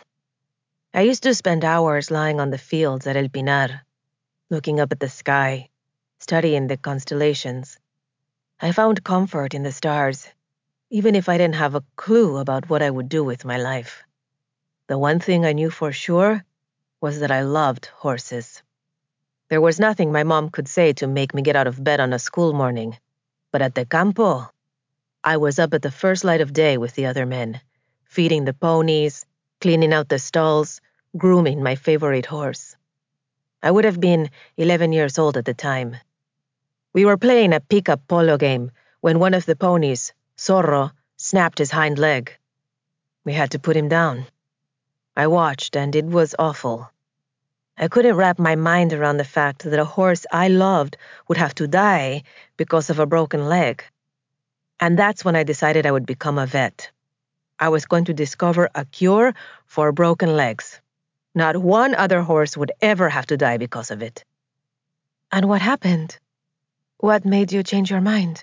I used to spend hours lying on the fields at El Pinar, looking up at the sky, studying the constellations. I found comfort in the stars, even if I didn't have a clue about what I would do with my life. The one thing I knew for sure was that I loved horses. There was nothing my mom could say to make me get out of bed on a school morning, but at the campo, I was up at the first light of day with the other men, feeding the ponies, cleaning out the stalls, grooming my favorite horse. I would have been 11 years old at the time. We were playing a pick-up polo game when one of the ponies, Zorro, snapped his hind leg. We had to put him down. I watched, and it was awful. I couldn't wrap my mind around the fact that a horse I loved would have to die because of a broken leg. And that's when I decided I would become a vet. I was going to discover a cure for broken legs. Not one other horse would ever have to die because of it. And what happened? What made you change your mind?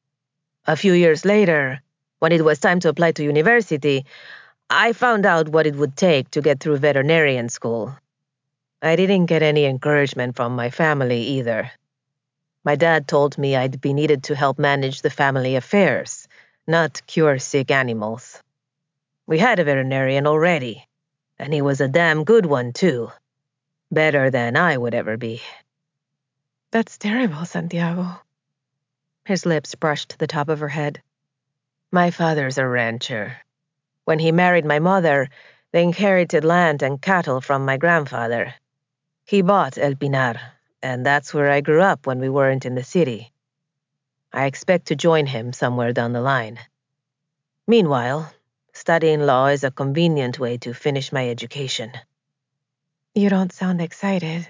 A few years later, when it was time to apply to university, I found out what it would take to get through veterinarian school. I didn't get any encouragement from my family either. My dad told me I'd be needed to help manage the family affairs, not cure sick animals. We had a veterinarian already, and he was a damn good one, too. Better than I would ever be. That's terrible, Santiago. His lips brushed the top of her head. My father's a rancher. When he married my mother, they inherited land and cattle from my grandfather. He bought El Pinar, and that's where I grew up when we weren't in the city. I expect to join him somewhere down the line. Meanwhile, studying law is a convenient way to finish my education. You don't sound excited.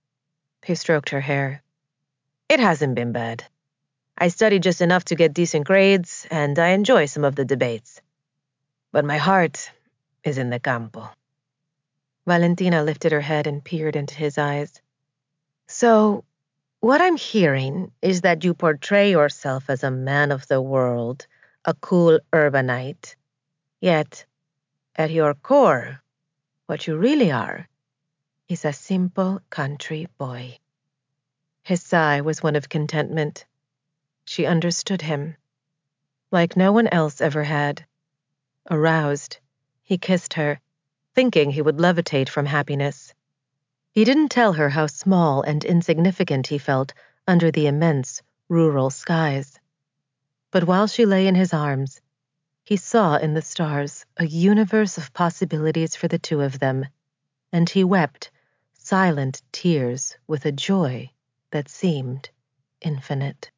He stroked her hair. It hasn't been bad. I studied just enough to get decent grades, and I enjoy some of the debates. But my heart is in the campo. Valentina lifted her head and peered into his eyes. So, what I'm hearing is that you portray yourself as a man of the world, a cool urbanite. Yet, at your core, what you really are is a simple country boy. His sigh was one of contentment. She understood him, like no one else ever had. Aroused, he kissed her, thinking he would levitate from happiness. He didn't tell her how small and insignificant he felt under the immense, rural skies. But while she lay in his arms, he saw in the stars a universe of possibilities for the two of them, and he wept silent tears with a joy that seemed infinite.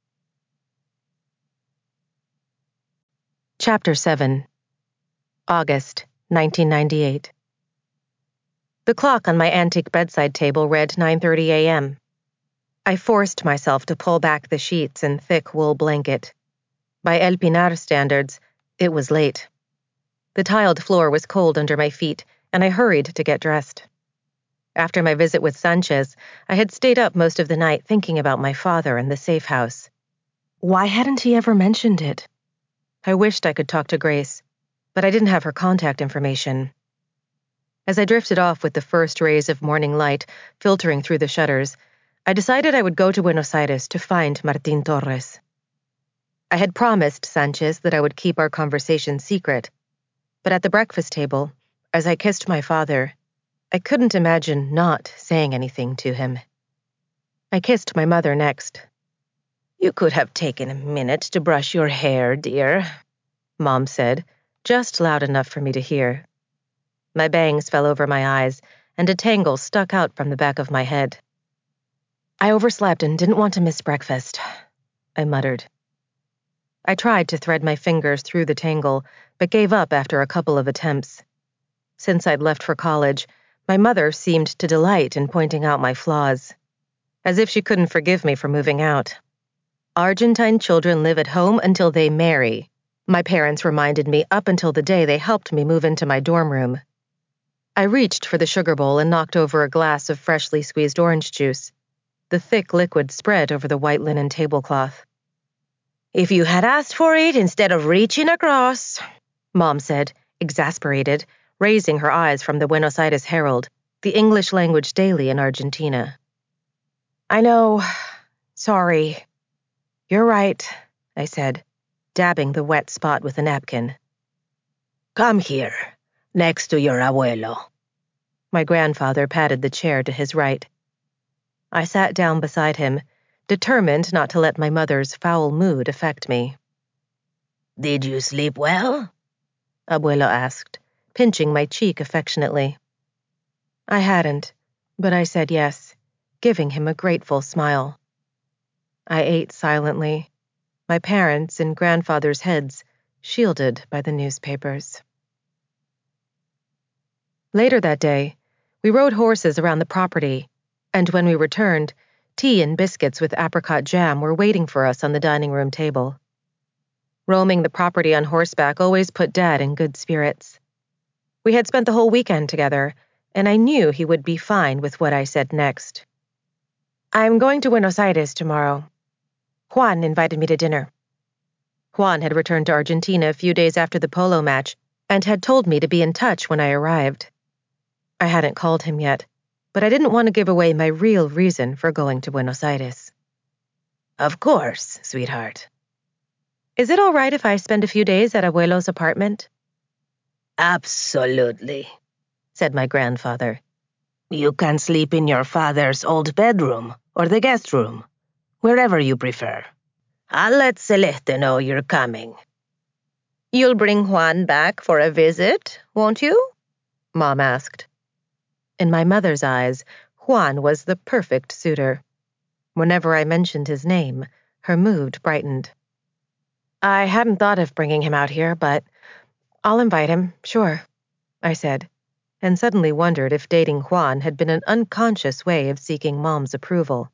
Chapter 7. August, 1998. The clock on my antique bedside table read 9:30 a.m. I forced myself to pull back the sheets and thick wool blanket. By El Pinar standards, it was late. The tiled floor was cold under my feet, and I hurried to get dressed. After my visit with Sanchez, I had stayed up most of the night thinking about my father and the safe house. Why hadn't he ever mentioned it? I wished I could talk to Grace, but I didn't have her contact information. As I drifted off with the first rays of morning light filtering through the shutters, I decided I would go to Buenos Aires to find Martín Torres. I had promised Sanchez that I would keep our conversation secret, but at the breakfast table, as I kissed my father, I couldn't imagine not saying anything to him. I kissed my mother next. You could have taken a minute to brush your hair, dear, Mom said, just loud enough for me to hear. My bangs fell over my eyes, and a tangle stuck out from the back of my head. I overslept and didn't want to miss breakfast, I muttered. I tried to thread my fingers through the tangle, but gave up after a couple of attempts. Since I'd left for college, my mother seemed to delight in pointing out my flaws, as if she couldn't forgive me for moving out. Argentine children live at home until they marry, my parents reminded me up until the day they helped me move into my dorm room. I reached for the sugar bowl and knocked over a glass of freshly squeezed orange juice. The thick liquid spread over the white linen tablecloth. If you had asked for it instead of reaching across, Mom said, exasperated, raising her eyes from the Buenos Aires Herald, the English language daily in Argentina. I know. Sorry. You're right, I said, dabbing the wet spot with a napkin. Come here, next to your abuelo. My grandfather patted the chair to his right. I sat down beside him, determined not to let my mother's foul mood affect me. Did you sleep well? Abuelo asked, pinching my cheek affectionately. I hadn't, but I said yes, giving him a grateful smile. I ate silently, my parents' and grandfather's heads shielded by the newspapers. Later that day, we rode horses around the property, and when we returned, tea and biscuits with apricot jam were waiting for us on the dining room table. Roaming the property on horseback always put Dad in good spirits. We had spent the whole weekend together, and I knew he would be fine with what I said next. I'm going to Buenos Aires tomorrow. Juan invited me to dinner. Juan had returned to Argentina a few days after the polo match and had told me to be in touch when I arrived. I hadn't called him yet, but I didn't want to give away my real reason for going to Buenos Aires. Of course, sweetheart. Is it all right if I spend a few days at Abuelo's apartment? Absolutely, said my grandfather. You can sleep in your father's old bedroom or the guest room, wherever you prefer. I'll let Celeste know you're coming. You'll bring Juan back for a visit, won't you? Mom asked. In my mother's eyes, Juan was the perfect suitor. Whenever I mentioned his name, her mood brightened. I hadn't thought of bringing him out here, but I'll invite him, sure, I said, and suddenly wondered if dating Juan had been an unconscious way of seeking Mom's approval.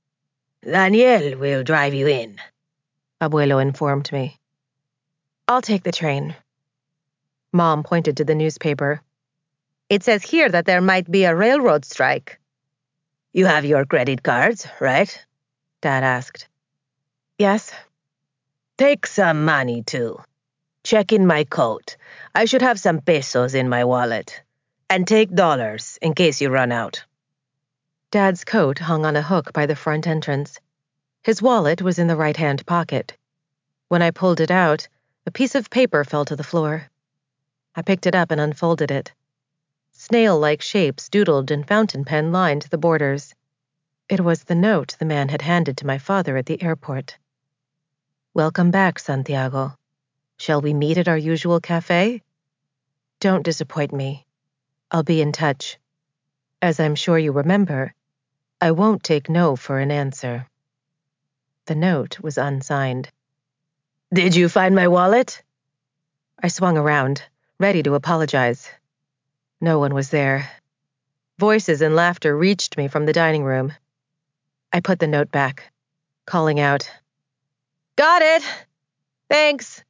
Daniel will drive you in, Abuelo informed me. I'll take the train. Mom pointed to the newspaper. It says here that there might be a railroad strike. You have your credit cards, right? Dad asked. Yes. Take some money, too. Check in my coat. I should have some pesos in my wallet. And take dollars in case you run out. Dad's coat hung on a hook by the front entrance. His wallet was in the right-hand pocket. When I pulled it out, a piece of paper fell to the floor. I picked it up and unfolded it. Snail-like shapes doodled and fountain pen lined the borders. It was the note the man had handed to my father at the airport. Welcome back, Santiago. Shall we meet at our usual cafe? Don't disappoint me. I'll be in touch. As I'm sure you remember, I won't take no for an answer. The note was unsigned. Did you find my wallet? I swung around, ready to apologize. No one was there. Voices and laughter reached me from the dining room. I put the note back, calling out, Got it! Thanks!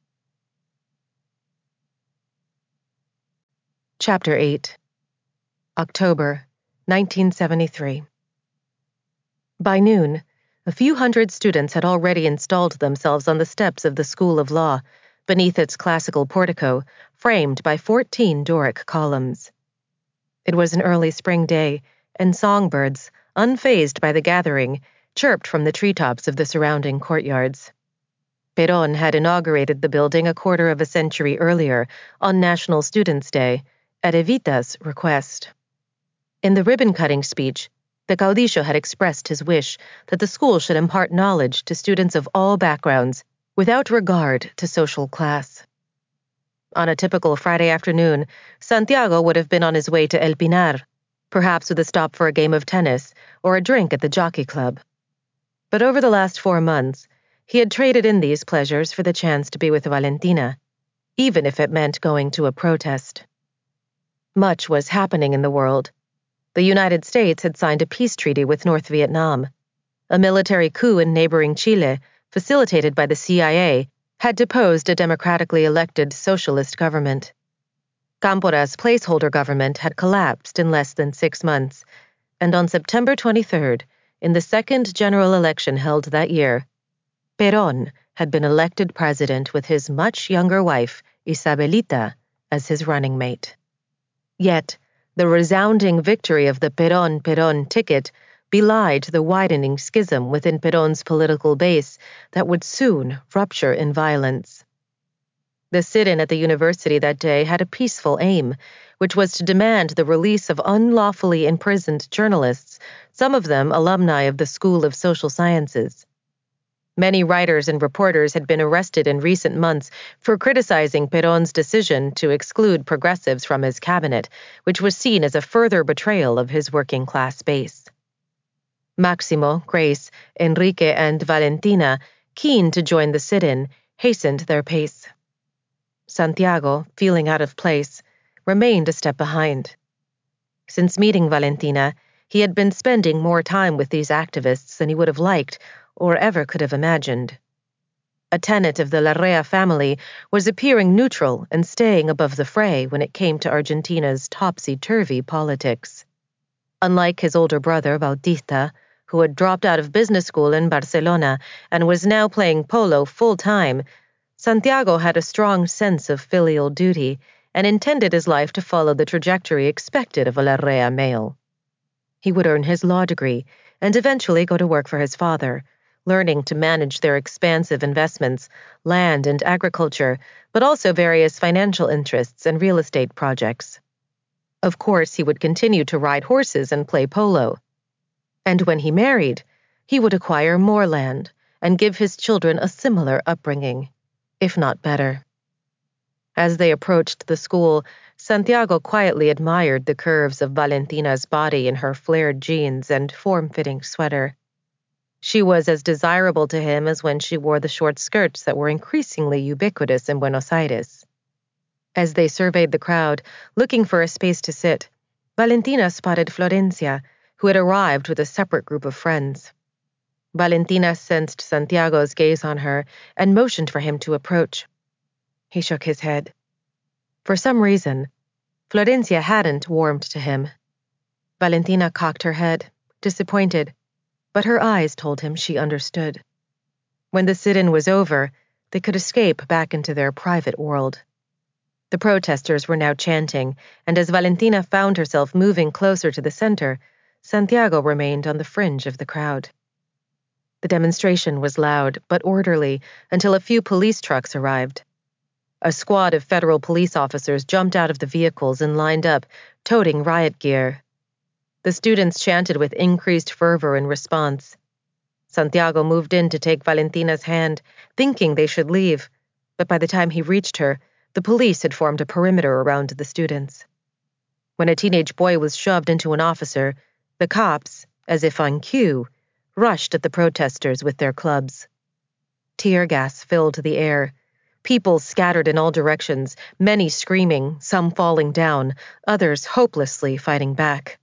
Chapter 8. October, 1973. By noon, a few hundred students had already installed themselves on the steps of the School of Law, beneath its classical portico, framed by 14 Doric columns. It was an early spring day, and songbirds, unfazed by the gathering, chirped from the treetops of the surrounding courtyards. Perón had inaugurated the building a quarter of a century earlier, on National Students' Day, at Evita's request. In the ribbon-cutting speech, the caudillo had expressed his wish that the school should impart knowledge to students of all backgrounds, without regard to social class. On a typical Friday afternoon, Santiago would have been on his way to El Pinar, perhaps with a stop for a game of tennis or a drink at the Jockey Club. But over the last 4 months, he had traded in these pleasures for the chance to be with Valentina, even if it meant going to a protest. Much was happening in the world. The United States had signed a peace treaty with North Vietnam. A military coup in neighboring Chile, facilitated by the CIA, had deposed a democratically elected socialist government. Cámpора's placeholder government had collapsed in less than 6 months, and on September 23rd, in the second general election held that year, Perón had been elected president with his much younger wife, Isabelita, as his running mate. Yet, the resounding victory of the Perón ticket belied the widening schism within Perón's political base that would soon rupture in violence. The sit-in at the university that day had a peaceful aim, which was to demand the release of unlawfully imprisoned journalists, some of them alumni of the School of Social Sciences. Many writers and reporters had been arrested in recent months for criticizing Perón's decision to exclude progressives from his cabinet, which was seen as a further betrayal of his working-class base. Máximo, Grace, Enrique, and Valentina, keen to join the sit-in, hastened their pace. Santiago, feeling out of place, remained a step behind. Since meeting Valentina, he had been spending more time with these activists than he would have liked or ever could have imagined. A tenet of the Larrea family was appearing neutral and staying above the fray when it came to Argentina's topsy-turvy politics. Unlike his older brother, Bautista, who had dropped out of business school in Barcelona and was now playing polo full-time, Santiago had a strong sense of filial duty and intended his life to follow the trajectory expected of a Larrea male. He would earn his law degree and eventually go to work for his father, learning to manage their expansive investments, land and agriculture, but also various financial interests and real estate projects. Of course, he would continue to ride horses and play polo. And when he married, he would acquire more land and give his children a similar upbringing, if not better. As they approached the school, Santiago quietly admired the curves of Valentina's body in her flared jeans and form-fitting sweater. She was as desirable to him as when she wore the short skirts that were increasingly ubiquitous in Buenos Aires. As they surveyed the crowd, looking for a space to sit, Valentina spotted Florencia, who had arrived with a separate group of friends. Valentina sensed Santiago's gaze on her and motioned for him to approach. He shook his head. For some reason, Florencia hadn't warmed to him. Valentina cocked her head, disappointed, but her eyes told him she understood. When the sit-in was over, they could escape back into their private world. The protesters were now chanting, and as Valentina found herself moving closer to the center, Santiago remained on the fringe of the crowd. The demonstration was loud but orderly until a few police trucks arrived. A squad of federal police officers jumped out of the vehicles and lined up, toting riot gear. The students chanted with increased fervor in response. Santiago moved in to take Valentina's hand, thinking they should leave, but by the time he reached her, the police had formed a perimeter around the students. When a teenage boy was shoved into an officer, the cops, as if on cue, rushed at the protesters with their clubs. Tear gas filled the air. People scattered in all directions, many screaming, some falling down, others hopelessly fighting back.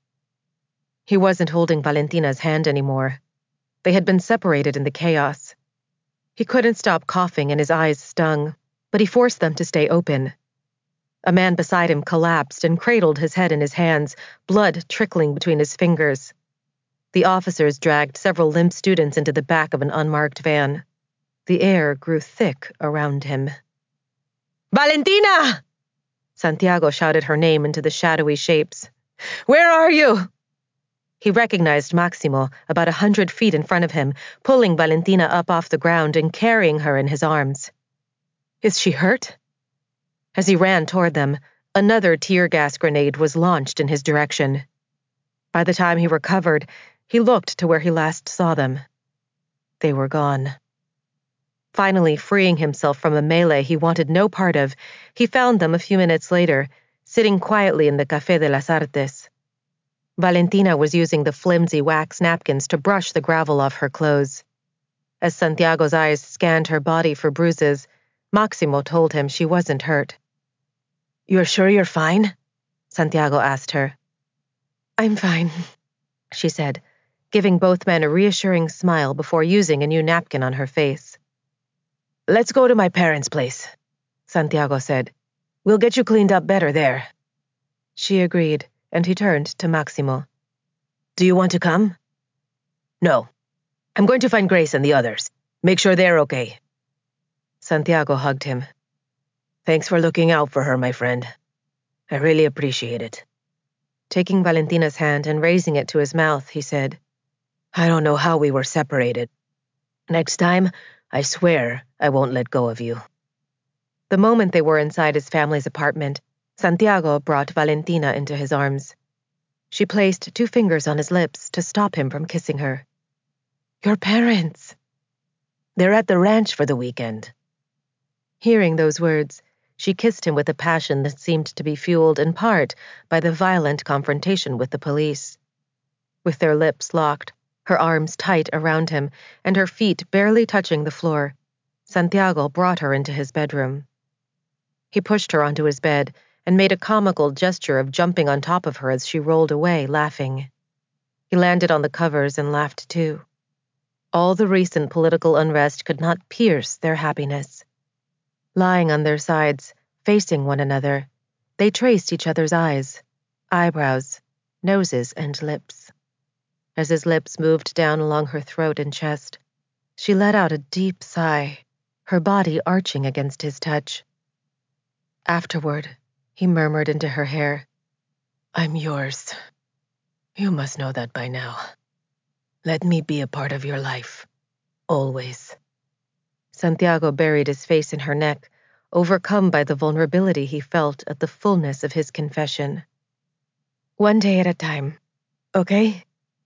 He wasn't holding Valentina's hand anymore. They had been separated in the chaos. He couldn't stop coughing and his eyes stung, but he forced them to stay open. A man beside him collapsed and cradled his head in his hands, blood trickling between his fingers. The officers dragged several limp students into the back of an unmarked van. The air grew thick around him. "Valentina!" Santiago shouted her name into the shadowy shapes. "Where are you?" He recognized Máximo, about 100 feet in front of him, pulling Valentina up off the ground and carrying her in his arms. "Is she hurt?" As he ran toward them, another tear gas grenade was launched in his direction. By the time he recovered, he looked to where he last saw them. They were gone. Finally freeing himself from a melee he wanted no part of, he found them a few minutes later, sitting quietly in the Café de las Artes. Valentina was using the flimsy wax napkins to brush the gravel off her clothes. As Santiago's eyes scanned her body for bruises, Máximo told him she wasn't hurt. "You're sure you're fine?" Santiago asked her. "I'm fine," she said, giving both men a reassuring smile before using a new napkin on her face. "Let's go to my parents' place," Santiago said. "We'll get you cleaned up better there." She agreed, and he turned to Máximo. "Do you want to come?" "No. I'm going to find Grace and the others. Make sure they're okay." Santiago hugged him. "Thanks for looking out for her, my friend. I really appreciate it." Taking Valentina's hand and raising it to his mouth, he said, "I don't know how we were separated. Next time, I swear I won't let go of you." The moment they were inside his family's apartment, Santiago brought Valentina into his arms. She placed 2 fingers on his lips to stop him from kissing her. "Your parents." "They're at the ranch for the weekend." Hearing those words, she kissed him with a passion that seemed to be fueled in part by the violent confrontation with the police. With their lips locked, her arms tight around him, and her feet barely touching the floor, Santiago brought her into his bedroom. He pushed her onto his bed and made a comical gesture of jumping on top of her as she rolled away, laughing. He landed on the covers and laughed too. All the recent political unrest could not pierce their happiness. Lying on their sides, facing one another, they traced each other's eyes, eyebrows, noses, and lips. As his lips moved down along her throat and chest, she let out a deep sigh, her body arching against his touch. Afterward, he murmured into her hair, "I'm yours. You must know that by now. Let me be a part of your life, always." Santiago buried his face in her neck, overcome by the vulnerability he felt at the fullness of his confession. "One day at a time, okay?"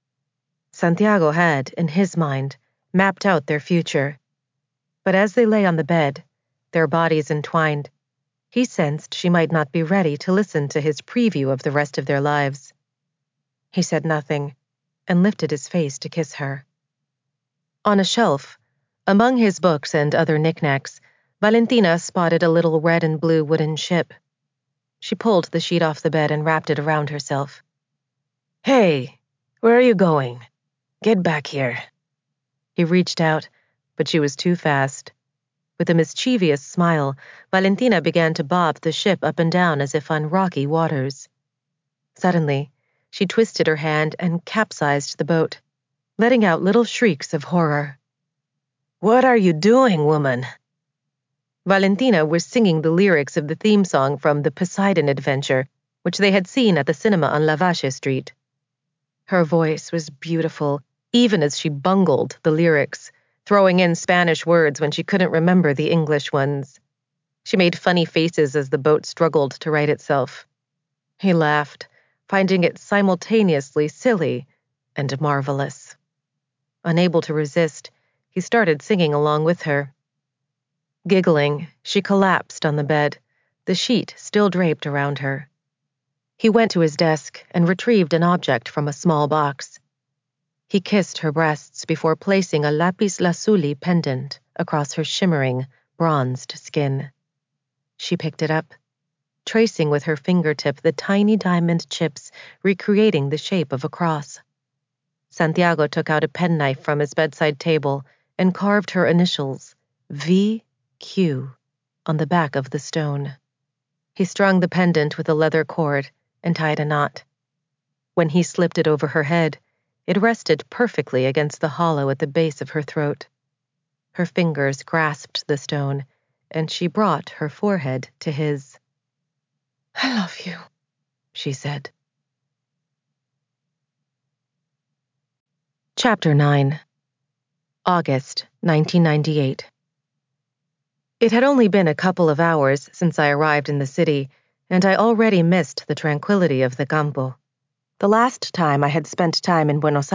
Santiago had, in his mind, mapped out their future. But as they lay on the bed, their bodies entwined, he sensed she might not be ready to listen to his preview of the rest of their lives. He said nothing, and lifted his face to kiss her. On a shelf, among his books and other knickknacks, Valentina spotted a little red and blue wooden ship. She pulled the sheet off the bed and wrapped it around herself. "Hey, where are you going? Get back here." He reached out, but she was too fast. With a mischievous smile, Valentina began to bob the ship up and down as if on rocky waters. Suddenly, she twisted her hand and capsized the boat, letting out little shrieks of horror. "What are you doing, woman?" Valentina was singing the lyrics of the theme song from The Poseidon Adventure, which they had seen at the cinema on Lavache Street. Her voice was beautiful, even as she bungled the lyrics, throwing in Spanish words when she couldn't remember the English ones. She made funny faces as the boat struggled to right itself. He laughed, finding it simultaneously silly and marvelous. Unable to resist, he started singing along with her. Giggling, she collapsed on the bed, the sheet still draped around her. He went to his desk and retrieved an object from a small box. He kissed her breasts before placing a lapis lazuli pendant across her shimmering, bronzed skin. She picked it up, tracing with her fingertip the tiny diamond chips recreating the shape of a cross. Santiago took out a penknife from his bedside table and carved her initials, VQ, on the back of the stone. He strung the pendant with a leather cord and tied a knot. When he slipped it over her head, it rested perfectly against the hollow at the base of her throat. Her fingers grasped the stone, and she brought her forehead to his. "I love you," she said. Chapter 9. August 1998. It had only been a couple of hours since I arrived in the city, and I already missed the tranquility of the campo. The last time I had spent time in Buenos